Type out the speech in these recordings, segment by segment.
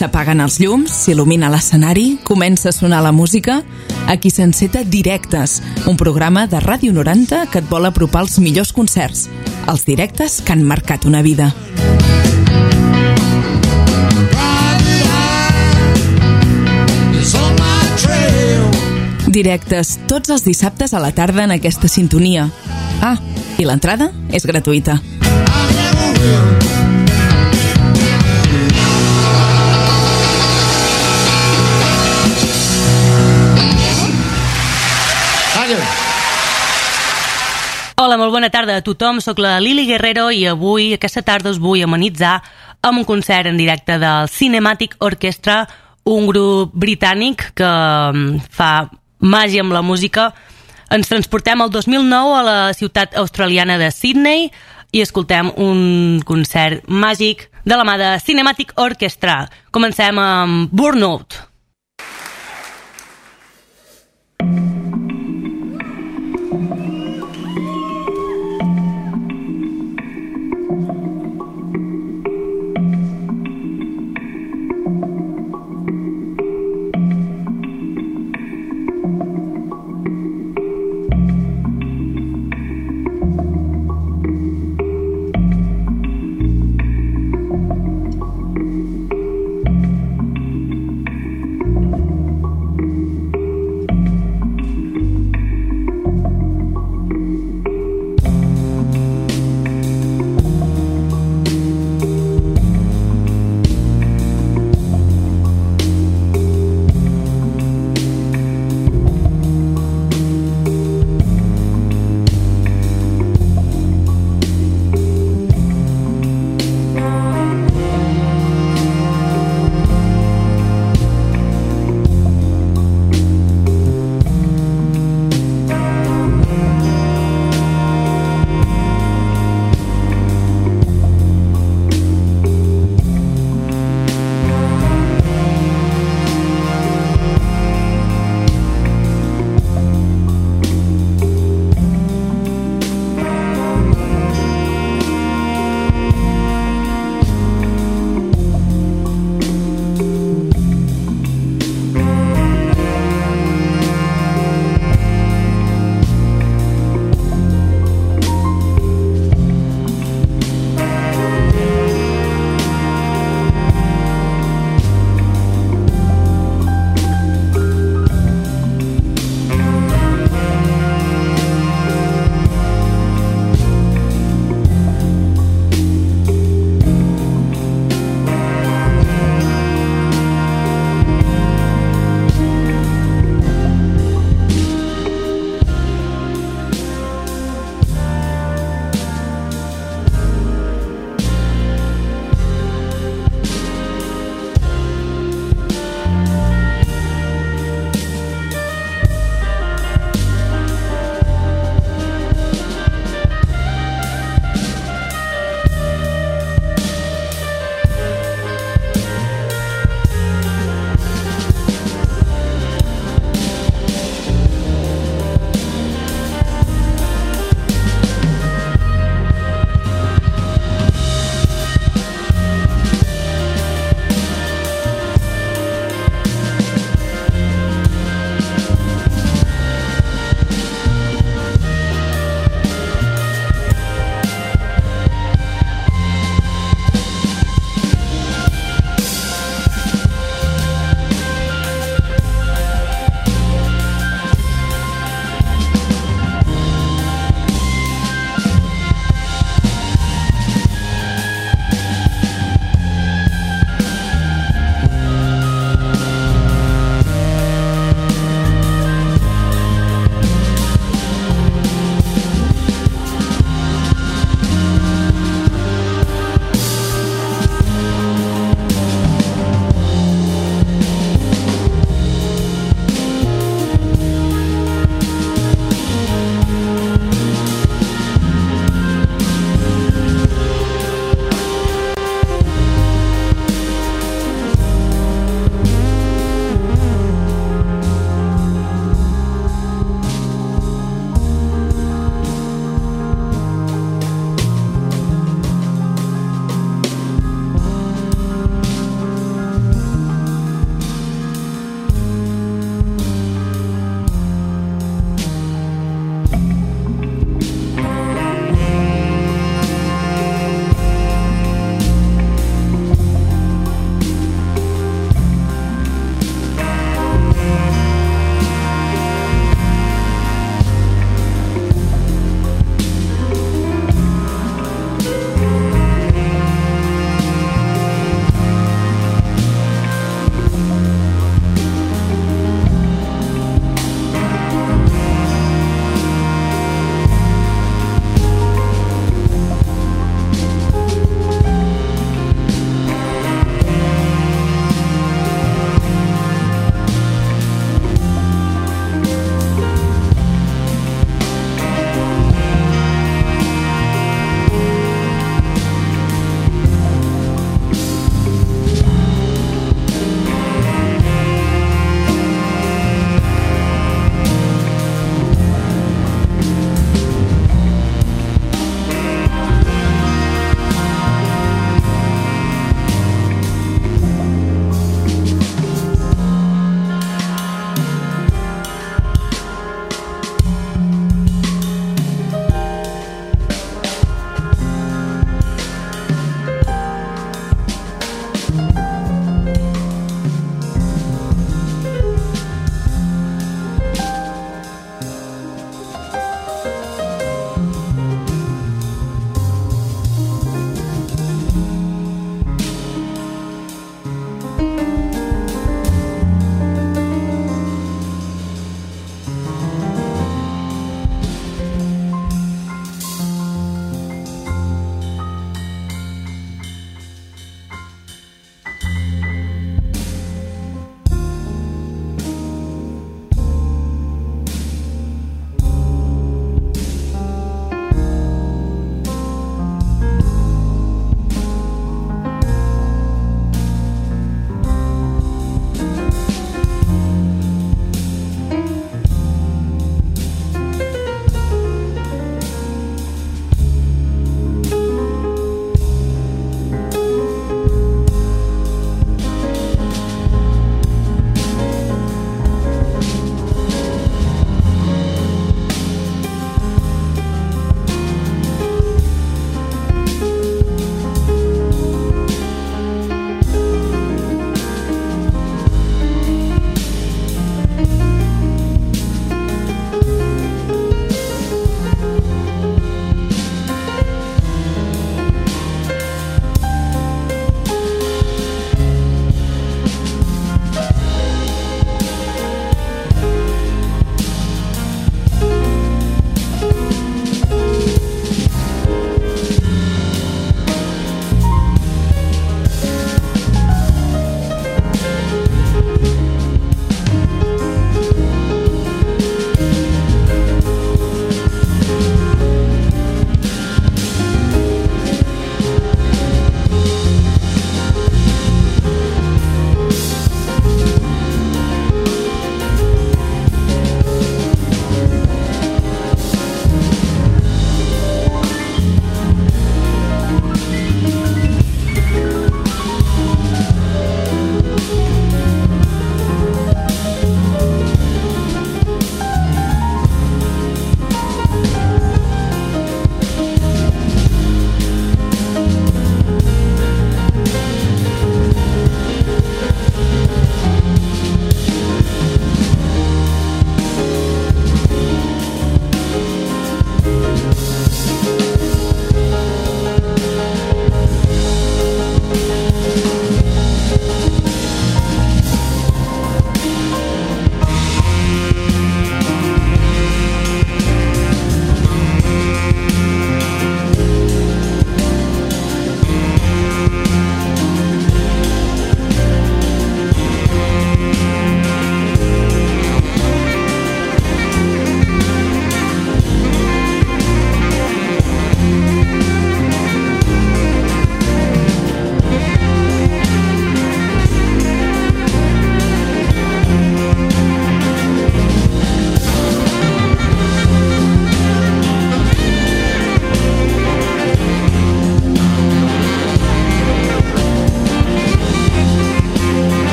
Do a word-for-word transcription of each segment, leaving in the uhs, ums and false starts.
S'apaguen els llums, s'il·lumina l'escenari, comença a sonar la música. Aquí s'enceta Directes, un programa de Ràdio noranta que et vol apropar els millors concerts, els directes que han marcat una vida. Directes tots els dissabtes a la tarda en aquesta sintonia. Ah, i l'entrada és gratuïta. Hola, molt bona tarda a tothom. Soc la Lili Guerrero i avui, aquesta tarda, us vull amenitzar amb un concert en directe del Cinematic Orchestra, un grup britànic que fa màgia amb la música. Ens transportem al dos mil nou a la ciutat australiana de Sydney i escoltem un concert màgic de la mà de Cinematic Orchestra. Comencem amb Burnout.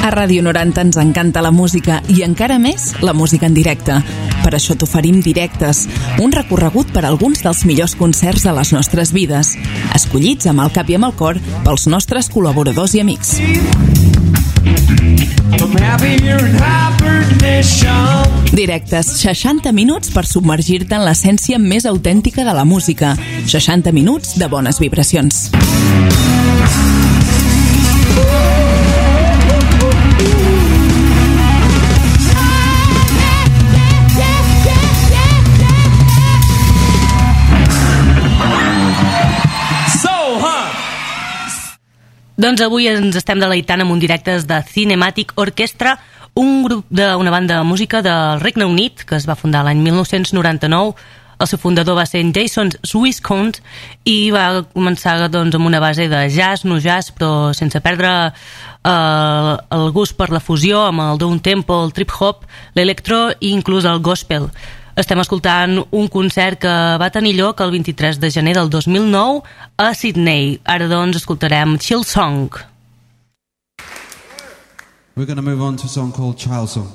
A Ràdio noranta ens encanta la música i encara més la música en directe. Per això t'oferim Directes, un recorregut per alguns dels millors concerts de les nostres vides, escollits amb el cap i amb el cor pels nostres col·laboradors i amics. Directes, seixanta minuts per submergir-te en l'essència més autèntica de la música. seixanta minuts de bones vibracions. Doncs avui ens estem deleitant amb un directes de Cinematic Orchestra, un grup d'una banda de música del Regne Unit que es va fundar l'any mil nou-cents noranta-nou. El seu fundador va ser en Jason Swiscont i va començar doncs, amb una base de jazz, no jazz, però sense perdre eh, el gust per la fusió amb el downtempo, el trip-hop, l'electro i inclús el gospel. Estem escoltant un concert que va tenir lloc el vint-i-tres de gener del dos mil nou a Sydney. Ara doncs escoltarem Chill Song. We're going to move on to a song called Child Song.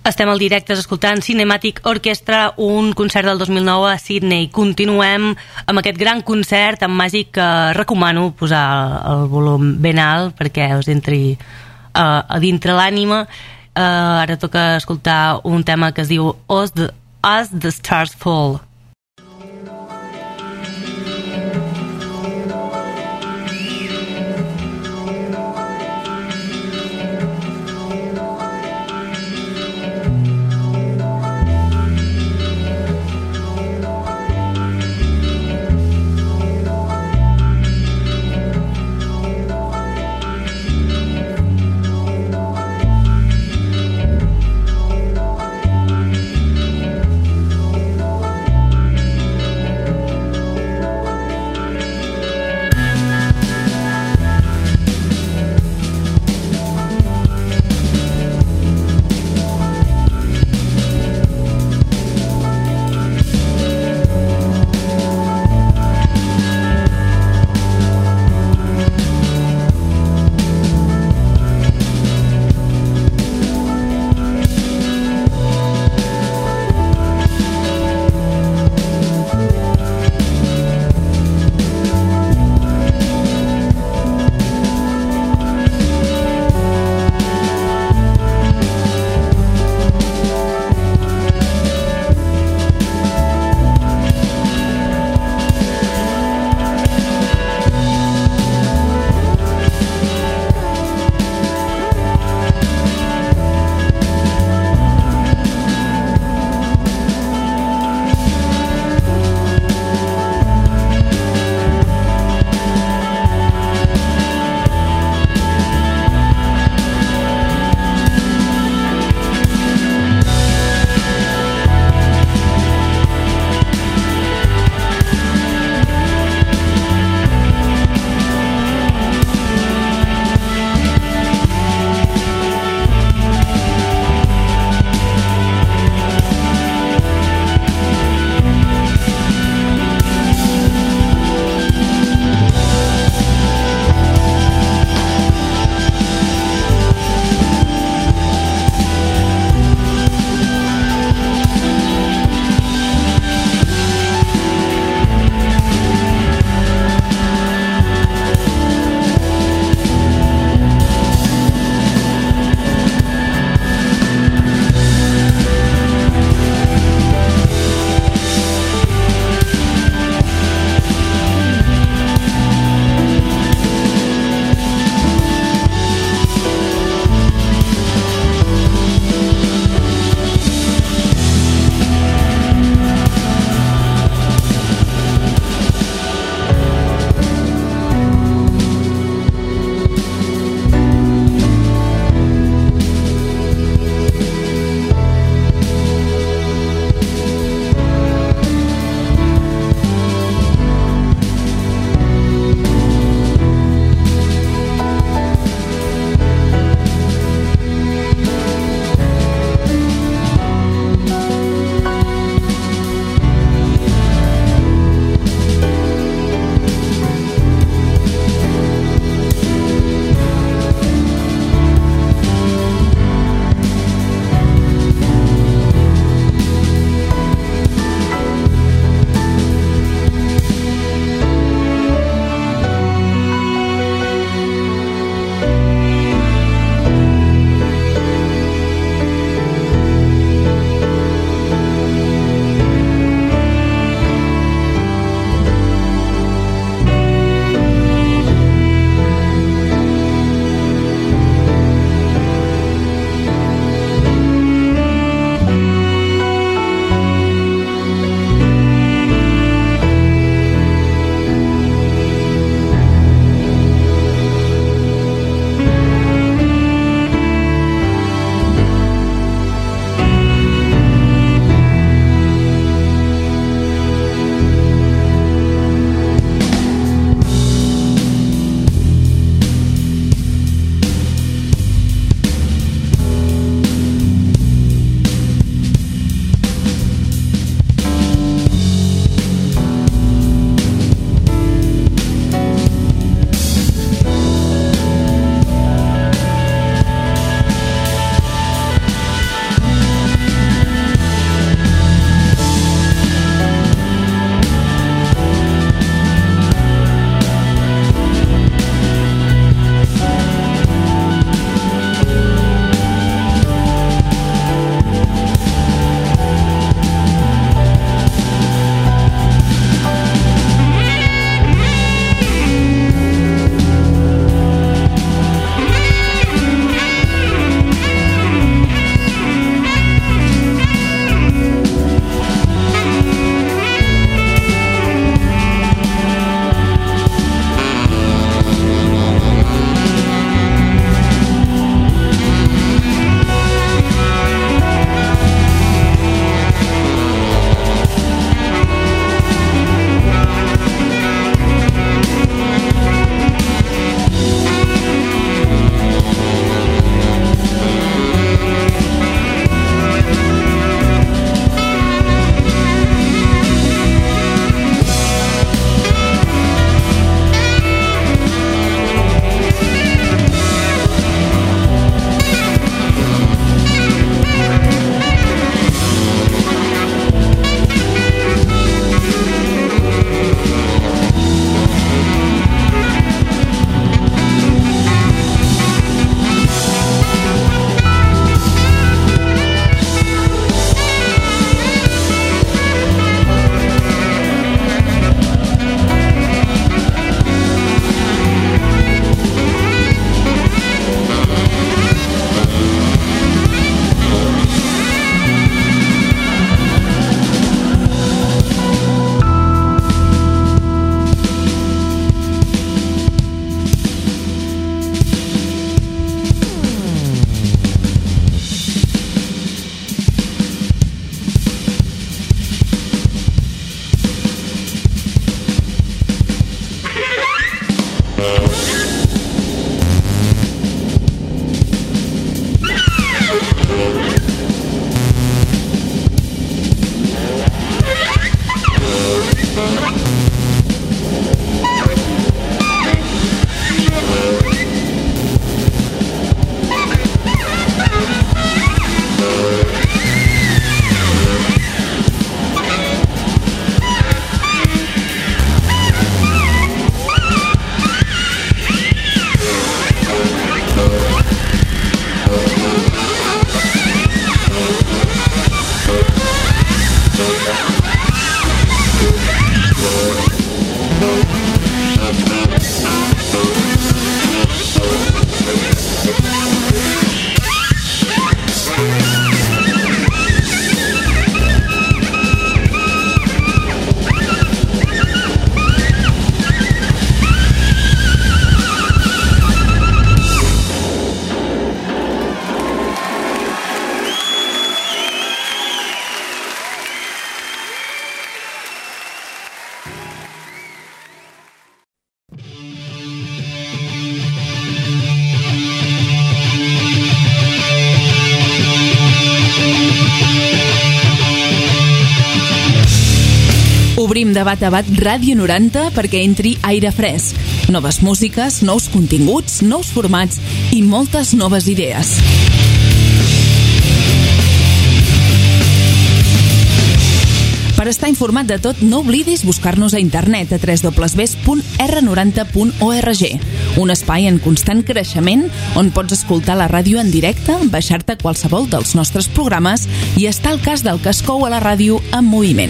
Estem al directe escoltant Cinematic Orchestra, un concert del dos mil nou a Sydney. Continuem amb aquest gran concert en màgic que recomano posar el volum ben alt perquè us entri uh, a dintre l'ànima. Uh, ara toca escoltar un tema que es diu As the, As the Stars Fall. Tabat Tabat Ràdio noranta perquè entri aire fresc. Noves músiques, nous continguts, nous formats i moltes noves idees. Per estar informat de tot, no oblidis buscar-nos a internet a w w w punt r noranta punt org, un espai en constant creixement on pots escoltar la ràdio en directe, baixar-te qualsevol dels nostres programes i estar al cas del que es cou a la ràdio en moviment.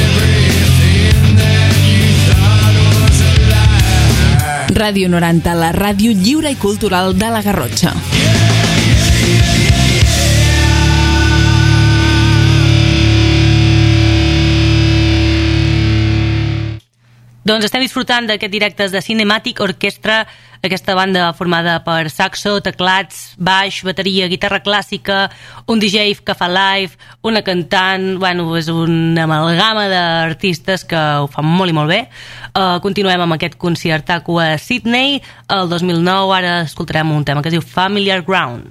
Ràdio noranta, la ràdio lliure i cultural de la Garrotxa. Doncs estem disfrutant d'aquest directes de Cinematic Orchestra, aquesta banda formada per saxo, teclats, baix, bateria, guitarra clàssica, un D J que fa live, una cantant, bueno, és una amalgama d'artistes que ho fan molt i molt bé. Uh, continuem amb aquest concertaco a Sydney, el dos mil nou, ara escoltarem un tema que es diu Familiar Ground.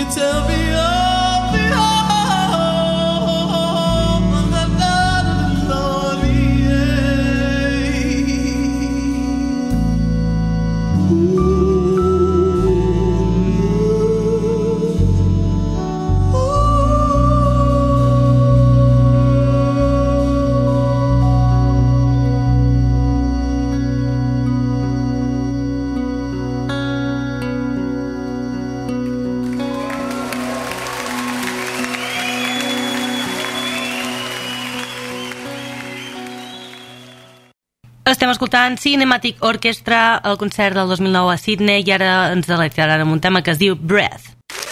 tell me of the home that God Lord, Estem escoltant Cinematic Orchestra al concert del dos mil nou a Sydney i ara ens delectaran amb un tema que es diu Breath.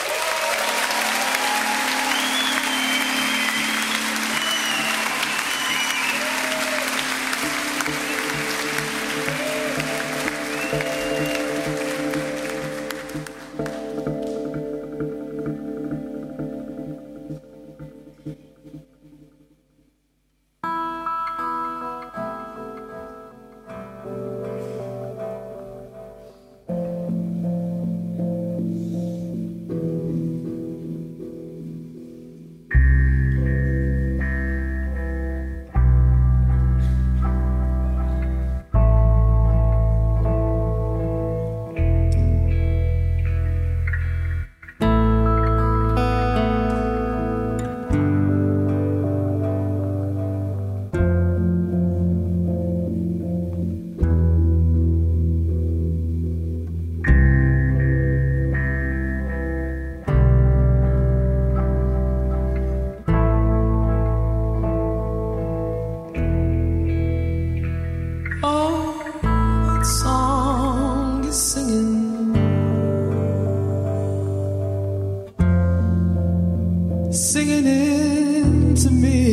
singing into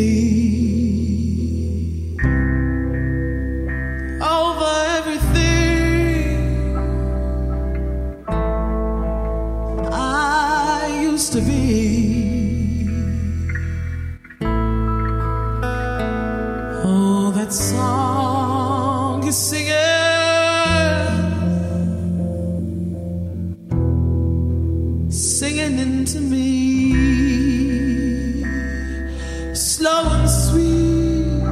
me over everything I used to be. Oh, that song is singing singing into me, slow and sweet.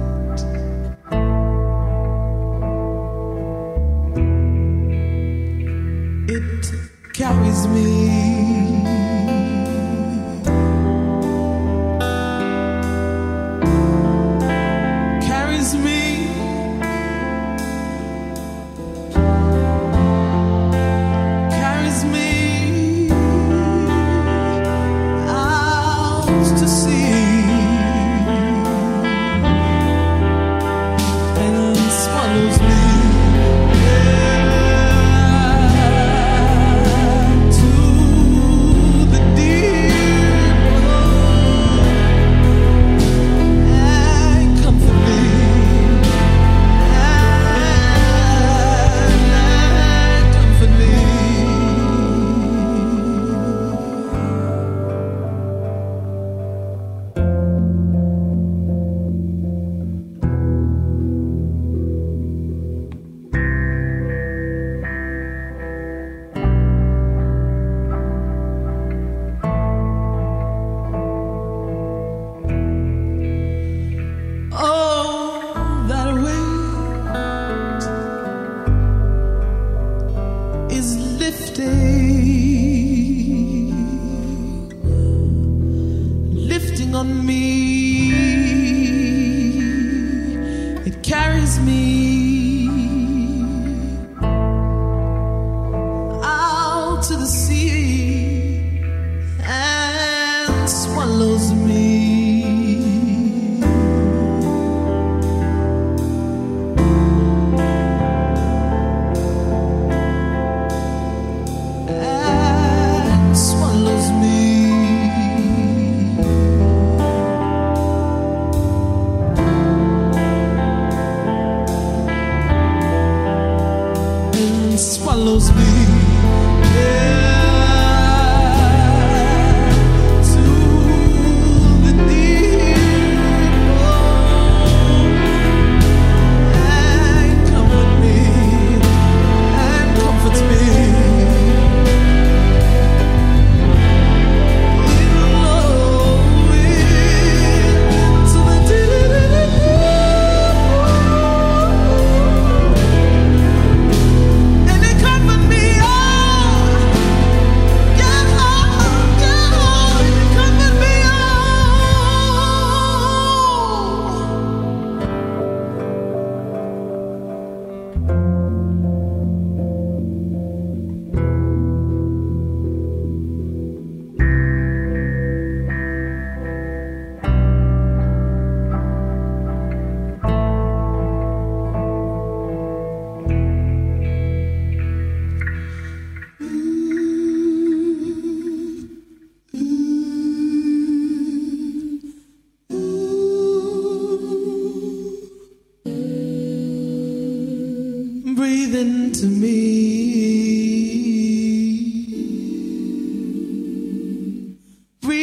It carries me, carries me, carries me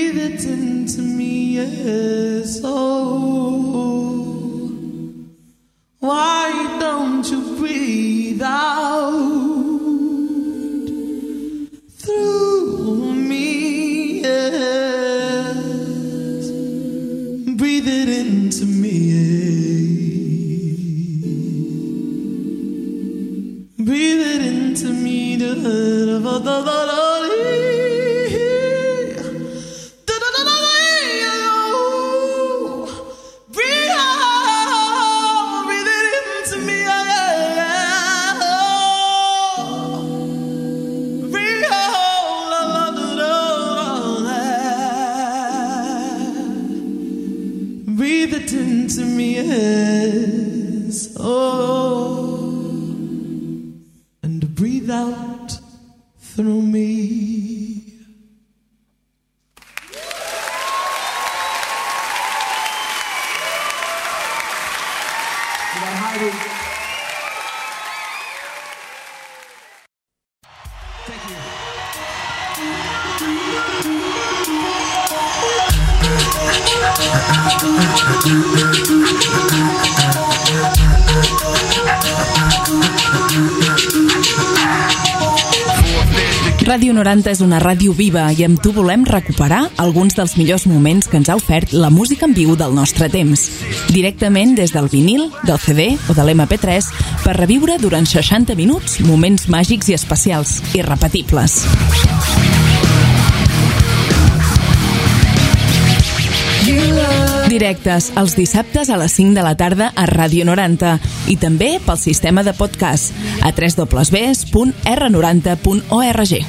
breathe it into me, yes, oh, why don't you breathe out through me, yes, breathe it into me, breathe it into me, da, da, da, da, da, da. Into me, yes, oh, and breathe out through me. Thank you. Ràdio noranta és una ràdio viva i amb tu volem recuperar alguns dels millors moments que ens ha ofert la música en viu del nostre temps. Directament des del vinil, del C D o de l'M P tres per reviure durant seixanta minuts moments màgics i especials, irrepetibles. Directes els dissabtes a les cinc de la tarda a Ràdio noranta i també pel sistema de podcast a w w w punt r noranta punt org.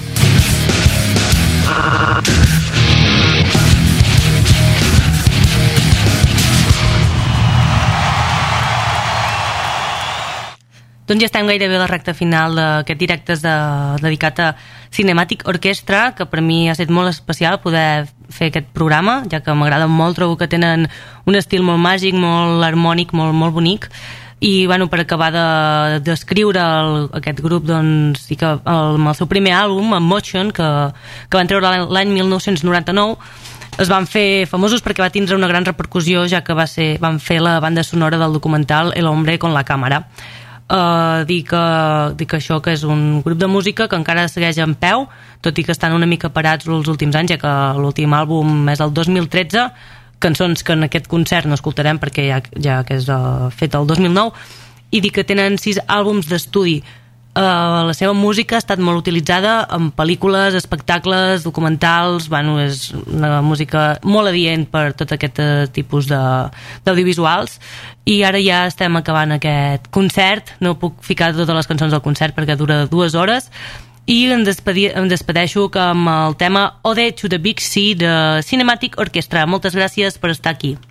Doncs ja estem gairebé a la recta final d'aquest directes de, dedicat a Cinematic Orchestra, que per mi ha estat molt especial poder fer aquest programa, ja que m'agrada molt, trobo que tenen un estil molt màgic, molt harmònic, molt, molt bonic, i bueno, per acabar de descriure el, aquest grup, doncs sí que el, amb el seu primer àlbum, Emotion, que, que van treure l'any mil nou-cents noranta-nou, es van fer famosos perquè va tindre una gran repercussió, ja que va ser, van fer la banda sonora del documental El hombre con la cámara. Uh, dir, que, dir que això que és un grup de música que encara segueix en peu, tot i que estan una mica parats els últims anys, ja que l'últim àlbum és el dos mil tretze, cançons que en aquest concert no escoltarem perquè ja, ja que és uh, fet el dos mil nou, i dir que tenen sis àlbums d'estudi. Uh, la seva música ha estat molt utilitzada en pel·lícules, espectacles, documentals, bueno, és una música molt adient per tot aquest uh, tipus d'audiovisuals, i ara ja estem acabant aquest concert. No puc ficar totes les cançons del concert perquè dura dues hores, i em, despedi, em despedeixo amb el tema Ode to the Big Sea de Cinematic Orchestra. Moltes gràcies per estar aquí.